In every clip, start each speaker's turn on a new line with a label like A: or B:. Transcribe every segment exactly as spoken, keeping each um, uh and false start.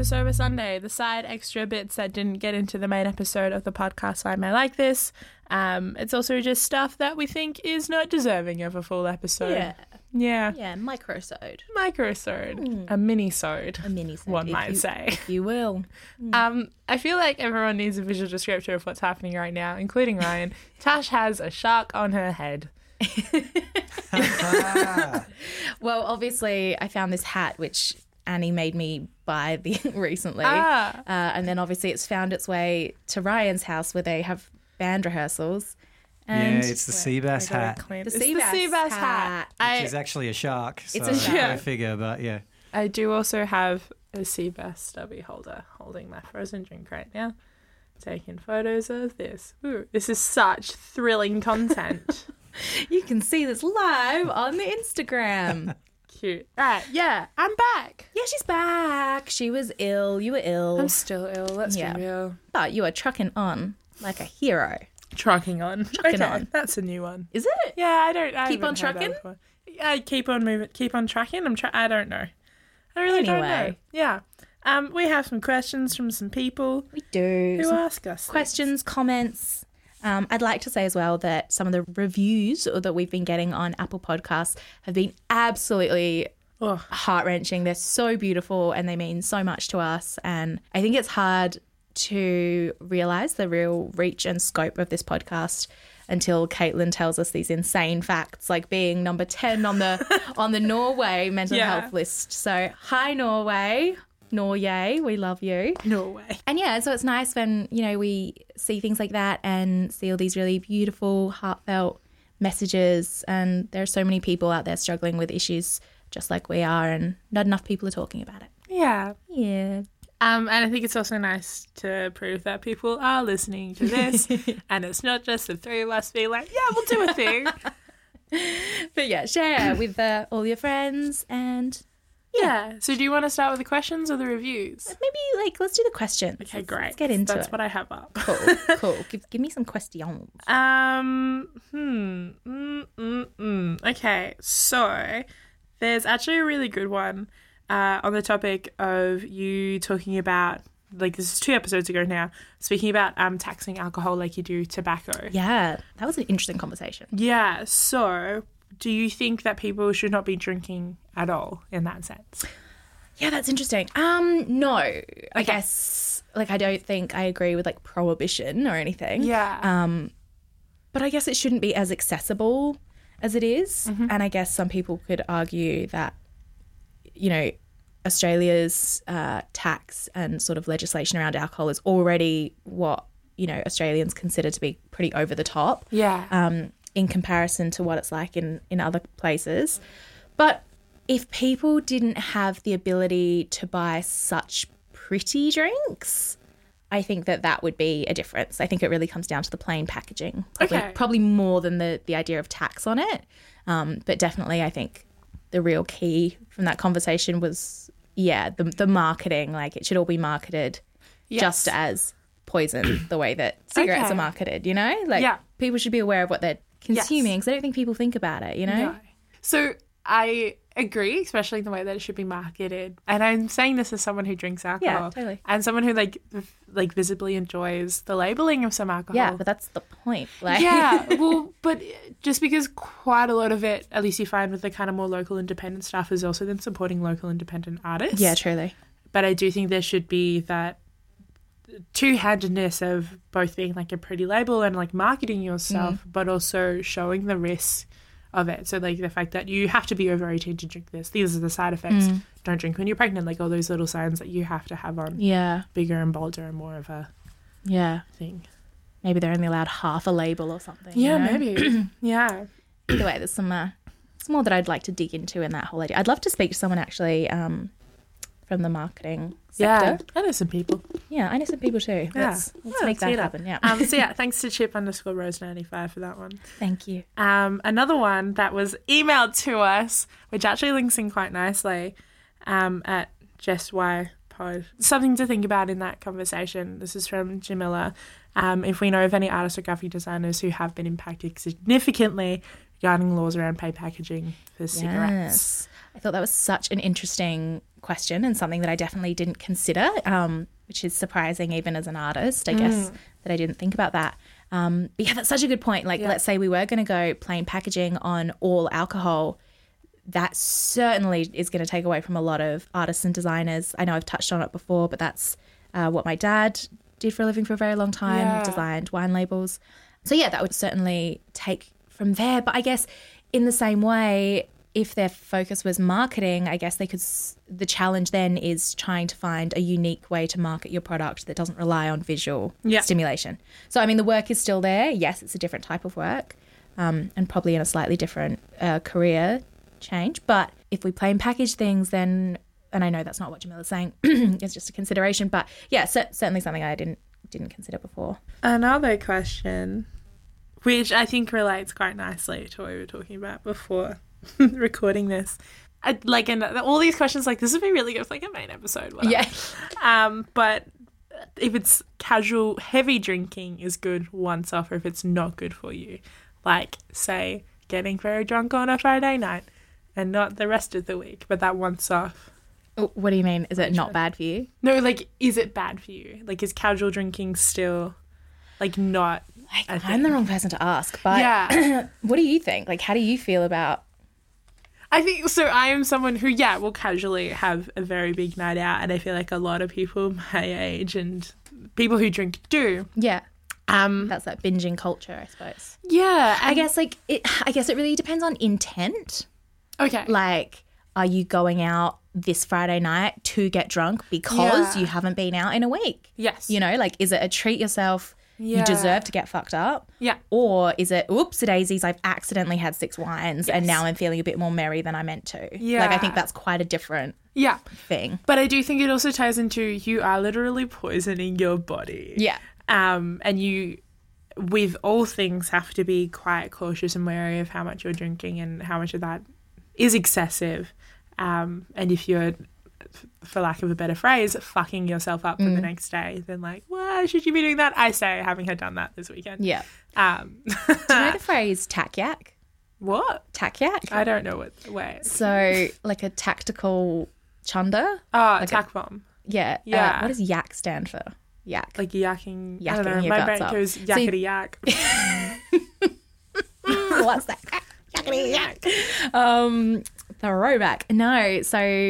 A: episode of Sunday, the side extra bits that didn't get into the main episode of the podcast Why Am I Like This. Um, it's also just stuff that we think is not deserving of a full episode.
B: Yeah.
A: Yeah.
B: Yeah, microsode.
A: Microsode.
B: Mm.
A: A mini-sode.
B: A mini-sode.
A: One
B: if
A: might
B: you,
A: say.
B: If you will. Mm.
A: Um, I feel like everyone needs a visual descriptor of what's happening right now, including Ryan. Tash has a shark on her head.
B: Well, obviously, I found this hat, which Annie made me buy the recently.
A: Ah.
B: Uh, and then obviously it's found its way to Ryan's house where they have band rehearsals. And
C: yeah, it's the sea bass hat,
A: Clean.
B: The
A: It's
B: sea
A: the
B: bass
A: sea bass hat.
B: hat.
A: I,
C: which is actually a shark. So
B: It's a shark.
C: Go figure, but yeah.
A: I do also have a sea bass stubby holder holding my frozen drink right now. Taking photos of this. Ooh, this is such thrilling content.
B: You can see this live on the Instagram.
A: Cute. Right, yeah, I'm back.
B: Yeah, she's back. She was ill. You were ill.
A: I'm still ill, let's
B: Yeah.
A: be real.
B: But you are trucking on like a hero.
A: Trucking on.
B: Trucking
A: okay,
B: on.
A: That's a new one.
B: Is it?
A: Yeah, I don't. I
B: Keep
A: haven't
B: on
A: heard that
B: trucking?
A: before. Yeah, keep on moving. Keep on tracking. I'm. Tra- I don't know. I really don't know.
B: Anyway.
A: Yeah. Um, we have some questions from some people
B: We do.
A: who
B: Some
A: ask us things.
B: questions, comments. Um, I'd like to say as well that some of the reviews that we've been getting on Apple Podcasts have been absolutely
A: Oh,
B: heart-wrenching. They're so beautiful and they mean so much to us. And I think it's hard to realise the real reach and scope of this podcast until Caitlin tells us these insane facts, like being number ten on the on the Norway mental
A: Yeah.
B: health list. So hi Norway, Norway, we love you.
A: no way.
B: And yeah, so it's nice when, you know, we see things like that and see all these really beautiful, heartfelt messages. And there are so many people out there struggling with issues just like we are, and not enough people are talking about it.
A: Yeah.
B: Yeah.
A: Um, and I think it's also nice to prove that people are listening to this, and it's not just the three of us being like, "Yeah, we'll do a thing."
B: But yeah, share with uh, all your friends, and
A: Yeah. So, do you want to start with the questions or the reviews?
B: maybe like let's do the questions.
A: Okay,
B: Let's-
A: great.
B: Let's get into
A: That's
B: it.
A: what I have up.
B: Cool, cool. Give, give me some questions.
A: Um, hmm, mm, mm, mm. Okay, so there's actually a really good one uh, on the topic of you talking about, like, this is two episodes ago now, speaking about um taxing alcohol like you do tobacco.
B: Yeah, that was an interesting conversation.
A: Yeah, so do you think that people should not be drinking at all in that sense?
B: Yeah, that's interesting. Um, no, I guess like I don't think I agree with like prohibition or anything.
A: Yeah.
B: Um, but I guess it shouldn't be as accessible as it is.
A: Mm-hmm.
B: And I guess some people could argue that, you know, Australia's uh, tax and sort of legislation around alcohol is already what, you know, Australians consider to be pretty over the top.
A: Yeah.
B: Um, in comparison to what it's like in, in other places. But if people didn't have the ability to buy such pretty drinks, I think that that would be a difference. I think it really comes down to the plain packaging. Probably,
A: Okay.
B: probably more than the, the idea of tax on it. Um, but definitely I think the real key from that conversation was, yeah, the, the marketing. Like it should all be marketed
A: Yes.
B: just as poison the way that cigarettes
A: Okay.
B: are marketed, you know? Like
A: Yeah.
B: people should be aware of what they're consuming because I don't think people think about it, you know?
A: No. So I agree, especially in the way that it should be marketed. And I'm saying this as someone who drinks alcohol.
B: Yeah, totally.
A: And someone who like v- like visibly enjoys the labeling of some alcohol.
B: Yeah, but that's the point. Like,
A: yeah, well, but just because quite a lot of it, at least you find with the kind of more local independent stuff, is also then supporting local independent artists.
B: yeah, truly.
A: But I do think there should be that two-handedness of both being like a pretty label and like marketing yourself,
B: Mm.
A: but also showing the risk of it. So like the fact that you have to be over eighteen to drink this. These are the side effects.
B: Mm.
A: Don't drink when you're pregnant. Like all those little signs that you have to have on
B: Yeah,
A: bigger and bolder and more of a
B: yeah.
A: thing.
B: Maybe they're only allowed half a label or something.
A: Yeah,
B: you know?
A: maybe. Yeah.
B: Either way, there's some, uh, some more that I'd like to dig into in that whole idea. I'd love to speak to someone actually um, from the marketing
A: Yeah.
B: sector.
A: I know some people.
B: Yeah, I know some people too.
A: Yeah.
B: Let's, let's
A: Yeah,
B: make
A: let's see
B: that
A: that.
B: happen. Yeah.
A: Um, so yeah, thanks to Chip underscore Rose ninety-five for that one.
B: Thank you.
A: Um, another one that was emailed to us, which actually links in quite nicely, um, at Just Why Pod. Something to think about in that conversation. This is from Jamila. Um, if we know of any artists or graphic designers who have been impacted significantly regarding laws around pay packaging for cigarettes.
B: Yes. I thought that was such an interesting question and something that I definitely didn't consider, um, which is surprising even as an artist, I mm. guess, that I didn't think about that. Um, but yeah, that's such a good point. Like, yeah. let's say we were going to go plain packaging on all alcohol. That certainly is going to take away from a lot of artists and designers. I know I've touched on it before, but that's uh, what my dad did for a living for a very long time, yeah. designed wine labels. So yeah, that would certainly take from there. But I guess in the same way, if their focus was marketing, I guess they could, the challenge then is trying to find a unique way to market your product that doesn't rely on visual yeah. stimulation. So, I mean, the work is still there. Yes, it's a different type of work um, and probably in a slightly different uh, career change. But if we plain package things, then, and I know that's not what Jamila's saying, it's just a consideration. But yeah, c- certainly something I didn't didn't consider before.
A: Another question, which I think relates quite nicely to what we were talking about before recording this. I, like, and all these questions, like, this would be really good for, like, a main episode. Whatever.
B: Yeah.
A: Um, but if it's casual, heavy drinking is good once off, or if it's not good for you. Like, say, getting very drunk on a Friday night and not the rest of the week, but that once off.
B: What do you mean? Is it not bad for you?
A: No, like, is it bad for you? Like, is casual drinking still, like, not
B: like, I'm the wrong person to ask, but yeah. What do you think? Like, how do you feel about...
A: I think, so I am someone who, yeah, will casually have a very big night out, and I feel like a lot of people my age and people who drink do.
B: Yeah.
A: Um,
B: That's that binging culture, I suppose.
A: Yeah.
B: I guess, like, it, I guess it really depends on intent.
A: Okay.
B: Like, are you going out this Friday night to get drunk because yeah. you haven't been out in a week?
A: Yes.
B: You know, like, is it a treat yourself? Yeah. You deserve to get fucked up?
A: Yeah.
B: Or is it, oops, daisies, I've accidentally had six wines yes. and now I'm feeling a bit more merry than I meant to?
A: Yeah.
B: Like, I think that's quite a different
A: yeah.
B: thing.
A: But I do think it also ties into you are literally poisoning your body.
B: Yeah.
A: Um, and you, with all things, have to be quite cautious and wary of how much you're drinking and how much of that is excessive. Um, and if you're, for lack of a better phrase, fucking yourself up for mm. the next day, then, like, why should you be doing that? I say, having had done that this weekend.
B: Yeah.
A: Um,
B: Do you know the phrase tack yak?
A: What?
B: Tack yak?
A: I don't know what. Wait.
B: So, like a tactical chunder?
A: Oh,
B: like
A: attack bomb.
B: Yeah.
A: Yeah.
B: Uh, what does yak stand for? Yak.
A: Like yakking.
B: Yakking
A: I don't know.
B: your
A: My
B: guts
A: brain
B: up.
A: goes yakety so yak.
B: What's that? Yakety yak. Um, throwback. No. So,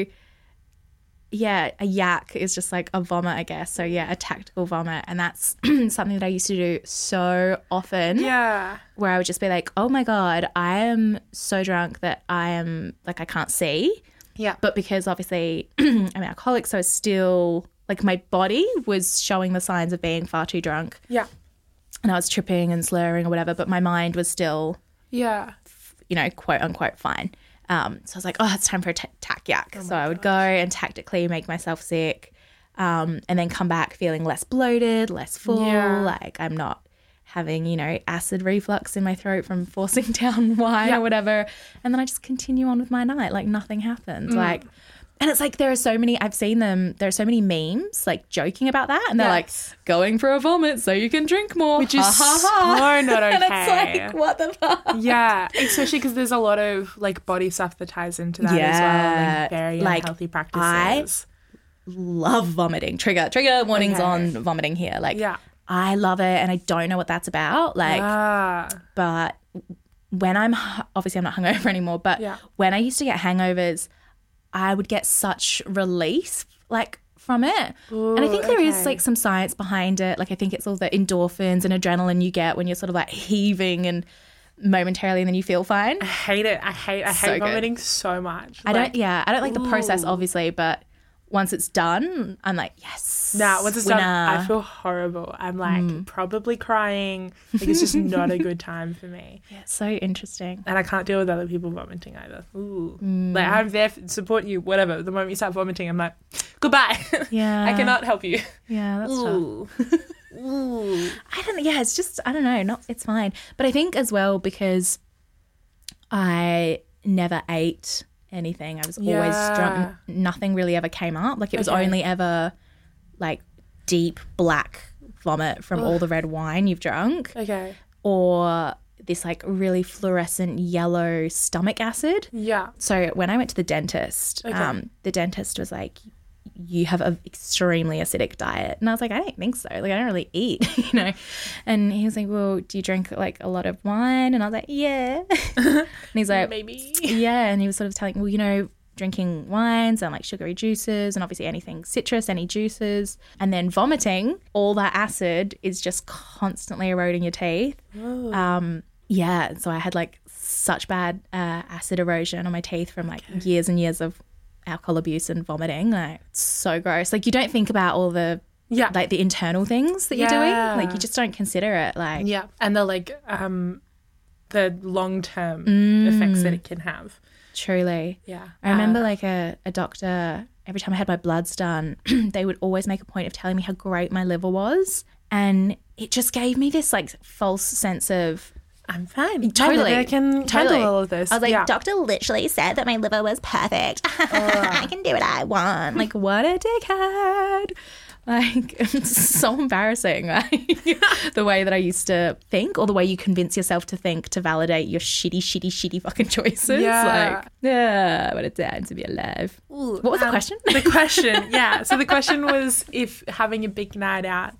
B: yeah, a yak is just like a vomit, I guess. So, yeah, a tactical vomit. And that's something that I used to do so often.
A: Yeah.
B: Where I would just be like, oh, my God, I am so drunk that I am, like, I can't see.
A: Yeah.
B: But because, obviously, I'm alcoholic, so it's still, like, my body was showing the signs of being far too drunk.
A: Yeah.
B: And I was tripping and slurring or whatever, but my mind was still,
A: yeah,
B: you know, quote, unquote, fine. Um, so I was like, oh, it's time for a t- tack yak.
A: Oh
B: so I would gosh. go and tactically make myself sick um, and then come back feeling less bloated, less full,
A: yeah.
B: like I'm not having, you know, acid reflux in my throat from forcing down wine
A: yeah.
B: or whatever. And then I just continue on with my night like nothing happened. Mm. Like, and it's like there are so many, I've seen them, there are so many memes like joking about that and they're
A: yes.
B: like, going for a vomit so you can drink more.
A: Which is ha, ha, ha. so not okay.
B: And it's like, what the fuck?
A: Yeah, especially because there's a lot of like body stuff that ties into that
B: yeah.
A: as well. Like very
B: like,
A: unhealthy practices.
B: I love vomiting. Trigger, trigger warnings okay. on vomiting here. Like,
A: yeah.
B: I love it and I don't know what that's about. Like,
A: ah.
B: but when I'm, obviously I'm not hungover anymore, but
A: yeah.
B: when I used to get hangovers, I would get such release like from it.
A: Ooh,
B: and I think there
A: okay.
B: is like some science behind it. Like I think it's all the endorphins and adrenaline you get when you're sort of like heaving and momentarily and then you feel fine.
A: I hate it. I hate I
B: So
A: hate
B: good.
A: vomiting so much.
B: I
A: Like,
B: don't yeah, I don't like the
A: ooh.
B: process obviously, but once it's done, I'm like, yes.
A: Nah, once it's
B: winner.
A: done, I feel horrible. I'm like
B: Mm.
A: probably crying. Like it's just not a good time for me.
B: Yeah, it's so interesting.
A: And I can't deal with other people vomiting either. Ooh.
B: Mm.
A: Like I'm there to support you, whatever. The moment you start vomiting, I'm like, goodbye.
B: Yeah.
A: I cannot help you.
B: Yeah, that's tough.
A: Ooh. Ooh.
B: I don't yeah, it's just I don't know, not it's fine. But I think as well because I never ate anything. I was always
A: Yeah.
B: drunk. Nothing really ever came up. Like it was
A: Okay.
B: only ever like deep black vomit from
A: Ugh.
B: all the red wine you've drunk
A: Okay.
B: or this like really fluorescent yellow stomach acid.
A: Yeah.
B: So when I went to the dentist,
A: Okay.
B: um, the dentist was like, you have an extremely acidic diet. And I was like, I don't think so. Like, I don't really eat, you know. And he was like, well, do you drink like a lot of wine? And I was like, yeah. And he's like,
A: Maybe.
B: yeah. And he was sort of telling, well, you know, drinking wines and like sugary juices and obviously anything citrus, any juices, and then vomiting, all that acid is just constantly eroding your teeth.
A: Oh.
B: Um, yeah. So I had like such bad uh, acid erosion on my teeth from like okay. years and years of alcohol abuse and vomiting. Like, it's so gross. Like, you don't think about all the yeah like the internal things that
A: yeah.
B: you're doing. Like, you just don't consider it. Like,
A: yeah, and the like um the long term
B: Mm.
A: effects that it can have.
B: truly.
A: Yeah,
B: I remember
A: Uh,
B: like a, a doctor, every time I had my bloods done, they would always make a point of telling me how great my liver was. And it just gave me this like false sense of,
A: I'm fine.
B: Totally.
A: I can
B: Totally.
A: handle all of this.
B: I was like,
A: yeah.
B: doctor literally said that my liver was perfect. I can do what I want. Like, what a dickhead. Like, it's so embarrassing, like, the way that I used to think, or the way you convince yourself to think to validate your shitty, shitty, shitty fucking choices.
A: Yeah.
B: Like, yeah, what a time to be alive.
A: Ooh,
B: What was the
A: um,
B: question?
A: The question, yeah. So the question was if having a big night out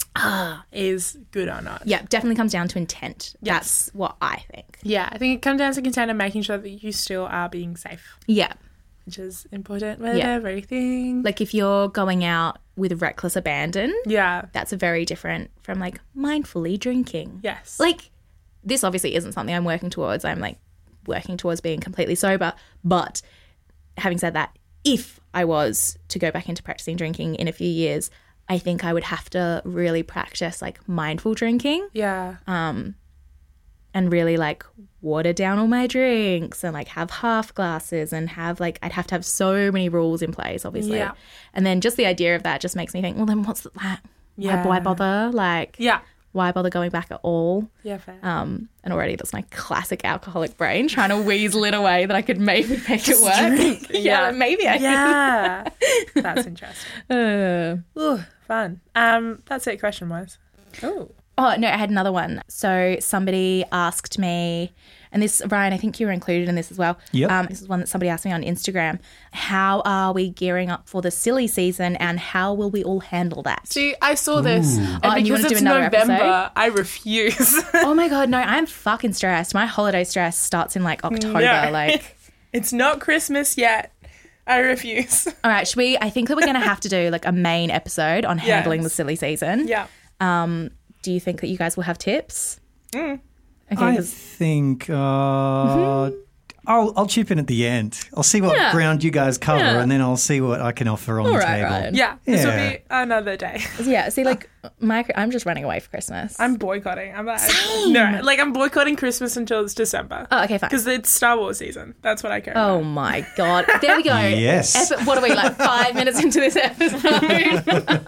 A: is good or not.
B: Yeah, definitely comes down to intent.
A: Yes.
B: That's what I think.
A: Yeah, I think it comes down to content and making sure that you still are being safe,
B: Yeah.
A: which is important with
B: Yeah.
A: everything.
B: Like, if you're going out with reckless abandon,
A: yeah.
B: that's a very different from like mindfully drinking.
A: Yes.
B: Like, this obviously isn't something I'm working towards. I'm like working towards being completely sober. But having said that, if I was to go back into practicing drinking in a few years, I think I would have to really practice like mindful drinking.
A: yeah.
B: Um, and really like water down all my drinks and like have half glasses and have like, I'd have to have so many rules in place, obviously.
A: Yeah.
B: And then just the idea of that just makes me think, well, then what's that? Why,
A: Yeah.
B: why bother? Like,
A: Yeah.
B: why bother going back at all?
A: Yeah, fair.
B: Um, and already that's my classic alcoholic brain trying to weasel it away that I could maybe make it work.
A: drink.
B: yeah,
A: Yeah.
B: like, maybe I
A: yeah. That's interesting.
B: Uh,
A: Ooh, fun. Um, that's it question wise. Oh.
B: Oh, no, I had another one. So somebody asked me, and this, Ryan, I think you were included in this as well.
C: Yep.
B: Um, this is one that somebody asked me on Instagram. How are we gearing up for the silly season and how will we all handle that?
A: See, I saw this. And
B: Oh, and you
A: because
B: wanna do
A: it's
B: another
A: November,
B: episode?
A: I refuse.
B: Oh, my God, no, I'm fucking stressed. My holiday stress starts in like October.
A: No.
B: Like,
A: It's not Christmas yet. I refuse.
B: all right, should we, I think that we're going to have to do like a main episode on handling the silly season.
A: Yeah.
B: Um, do you think that you guys will have tips?
A: Mm.
B: Okay,
C: I
B: 'cause-
C: think uh, I'll I'll chip in at the end. I'll see what
B: Yeah.
C: ground you guys cover,
B: Yeah.
C: and then I'll see what I can offer on
B: All
C: the
B: right,
C: table.
B: Ryan.
A: Yeah. This will
C: Yeah.
A: be another day.
B: yeah, see, like, my, I'm just running away for Christmas.
A: I'm boycotting. I'm like,
B: Same.
A: no, like I'm boycotting Christmas until it's December.
B: Oh, okay, fine.
A: Because it's Star Wars season. That's what I care
B: Oh
A: about.
B: my God. There we go.
C: Yes.
B: Epi- what are we, like five minutes into this episode?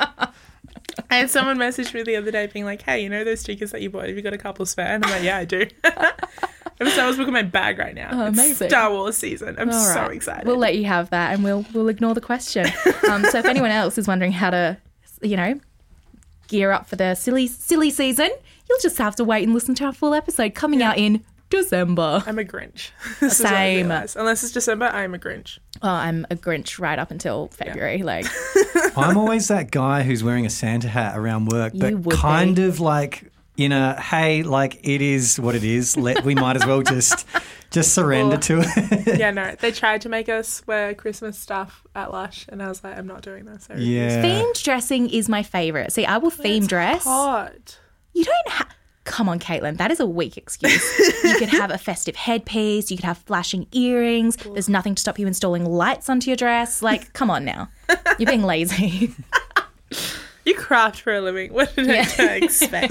A: I had someone message me the other day being like, hey, you know those stickers that you bought? Have you got a couple spare? And I'm like, yeah, I do. I have a Star Wars book in my bag right now.
B: Oh,
A: It's
B: amazing.
A: Star Wars season. I'm
B: All
A: so
B: right.
A: excited.
B: We'll let you have that and we'll we'll ignore the question. Um, so if anyone else is wondering how to, you know, gear up for the silly silly season, you'll just have to wait and listen to our full episode coming out in December.
A: I'm a Grinch. This is what I
B: Same.
A: realise. Unless it's December, I'm a Grinch.
B: Oh, I'm a Grinch right up until February. Like,
C: I'm always that guy who's wearing a Santa hat around work,
B: You
C: but
B: would
C: kind
B: be.
C: of like in a hey, like it is what it is. Let we might as well just just surrender
A: Well,
C: to it.
A: Yeah, no. They tried to make us wear Christmas stuff at Lush, and I was like, I'm not doing this. I refuse.
C: Yeah.
B: themed dressing is my favourite. See, I will theme
A: It's
B: dress.
A: hot.
B: You don't have. Come on, Caitlin. That is a weak excuse. You could have a festive headpiece. You could have flashing earrings. There's nothing to stop you installing lights onto your dress. Like, come on now. You're being lazy.
A: You craft for a living. What did I expect?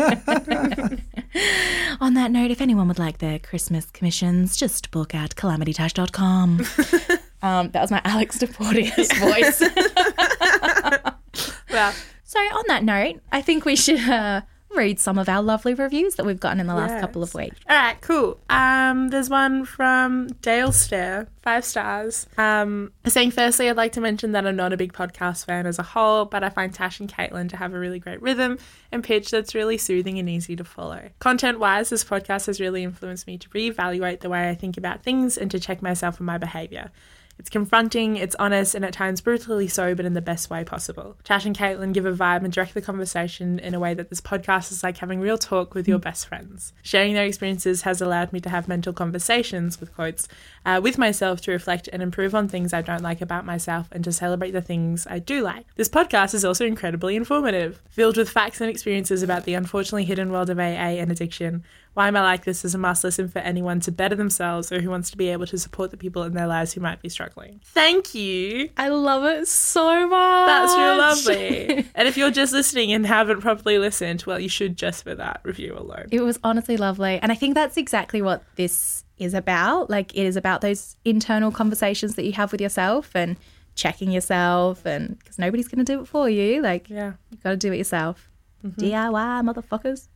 B: On that note, if anyone would like their Christmas commissions, just book at calamity dash dot com. um, that was my Alex DePortius voice.
A: Well,
B: So on that note, I think we should uh, read some of our lovely reviews that we've gotten in the last
A: Yes.
B: couple of weeks.
A: All right, cool. Um, there's one from Dale Stair, five stars. Um, saying, firstly, I'd like to mention that I'm not a big podcast fan as a whole, but I find Tash and Caitlin to have a really great rhythm and pitch that's really soothing and easy to follow. Content-wise, this podcast has really influenced me to reevaluate the way I think about things and to check myself and my behaviour. It's confronting, it's honest, and at times brutally so, but in the best way possible. Tash and Caitlin give a vibe and direct the conversation in a way that this podcast is like having real talk with your best friends. Sharing their experiences has allowed me to have mental conversations, with quotes, uh, with myself to reflect and improve on things I don't like about myself and to celebrate the things I do like. This podcast is also incredibly informative, filled with facts and experiences about the unfortunately hidden world of A A and addiction. Why Am I Like This is a must listen for anyone to better themselves or who wants to be able to support the people in their lives who might be struggling. Thank you.
B: I love it so much.
A: That's real lovely. And if you're just listening and haven't properly listened, well, you should just for that review alone.
B: It was honestly lovely. And I think that's exactly what this is about. Like, it is about those internal conversations that you have with yourself and checking yourself, and because nobody's going to do it for you. Like,
A: Yeah.
B: you've got to do it yourself.
A: Mm-hmm.
B: D I Y, motherfuckers.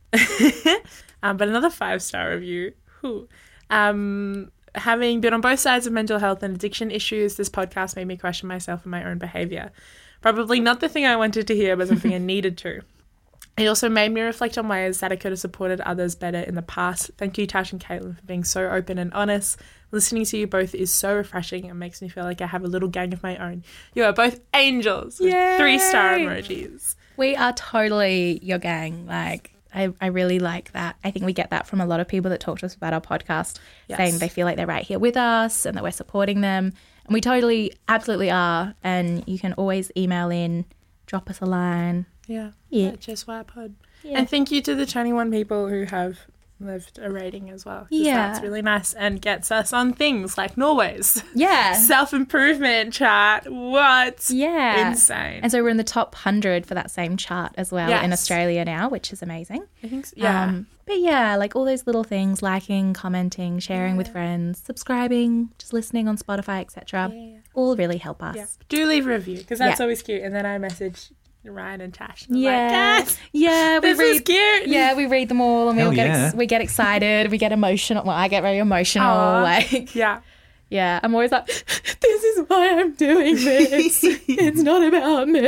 A: um, but another five-star review. Whew. Um, having been on both sides of mental health and addiction issues, this podcast made me question myself and my own behaviour. Probably not the thing I wanted to hear, but something I needed to. It also made me reflect on ways that I could have supported others better in the past. Thank you, Tash and Caitlin, for being so open and honest. Listening to you both is so refreshing and makes me feel like I have a little gang of my own. You are both angels with
B: Yay!
A: three-star emojis.
B: We are totally your gang. Like, I, I really like that. I think we get that from a lot of people that talk to us about our podcast,
A: Yes.
B: saying they feel like they're right here with us and that we're supporting them. And we totally, absolutely are. And you can always email in, drop us a line.
A: Yeah.
B: Yeah.
A: At Just Why Pod.
B: Yeah.
A: And thank you to the twenty-one people who have left a rating as well. 'cause
B: Yeah.
A: That's really nice and gets us on things like Norway's
B: Yeah.
A: self-improvement chart. What?
B: Yeah.
A: Insane.
B: And so we're in the top one hundred for that same chart as well in
A: Yes.
B: Australia now, which is amazing.
A: I think so. Yeah.
B: Um, but yeah, like all those little things, liking, commenting, sharing with friends, subscribing, just listening on Spotify, et cetera,
A: Yeah, yeah.
B: all really help us.
A: yeah. Do leave a review because that's
B: Yeah.
A: always cute. And then I message Ryan and Tash. And I'm
B: Yeah,
A: like, yes,
B: yeah, we
A: this
B: read.
A: is cute.
B: Yeah, we read them all, and we
C: Hell
B: all get
C: yeah.
B: ex- we get excited, we get emotional. Well, I get very emotional.
A: Aw.
B: Like,
A: Yeah.
B: yeah, I'm always like, this is why I'm doing this. It's not about me.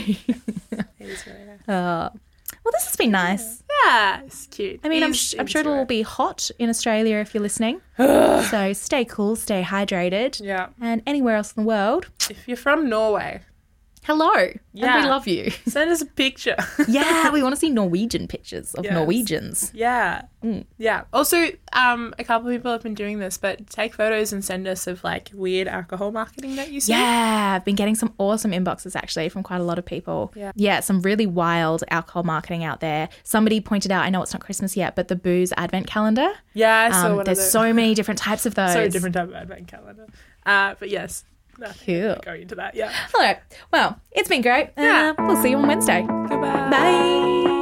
A: It is really nice.
B: Uh, well, this has been nice.
A: Yeah, it's cute.
B: I mean, I'm,
A: Ease
B: sh- I'm
A: into
B: sure it'll
A: it.
B: be hot in Australia if you're listening. So stay cool, stay hydrated.
A: Yeah.
B: And anywhere else in the world,
A: If you're from Norway,
B: hello. And
A: Yeah.
B: we love you.
A: send us a picture.
B: Yeah, we want to see Norwegian pictures of
A: Yes.
B: Norwegians.
A: Yeah.
B: Mm.
A: Yeah. Also, um, a couple of people have been doing this, but take photos and send us of like weird alcohol marketing that you see.
B: Yeah, I've been getting some awesome inboxes actually from quite a lot of people.
A: Yeah.
B: Yeah, some really wild alcohol marketing out there. Somebody pointed out, I know it's not Christmas yet, but the booze advent calendar.
A: Yeah, I saw
B: Um,
A: one
B: there's
A: of those.
B: so many different types of those.
A: So different type of advent calendar. Uh, but yes. No,
B: Cool.
A: Going into that, yeah.
B: All right. Well, it's been great.
A: Yeah.
B: Uh, we'll see you on Wednesday.
A: Goodbye.
B: Bye.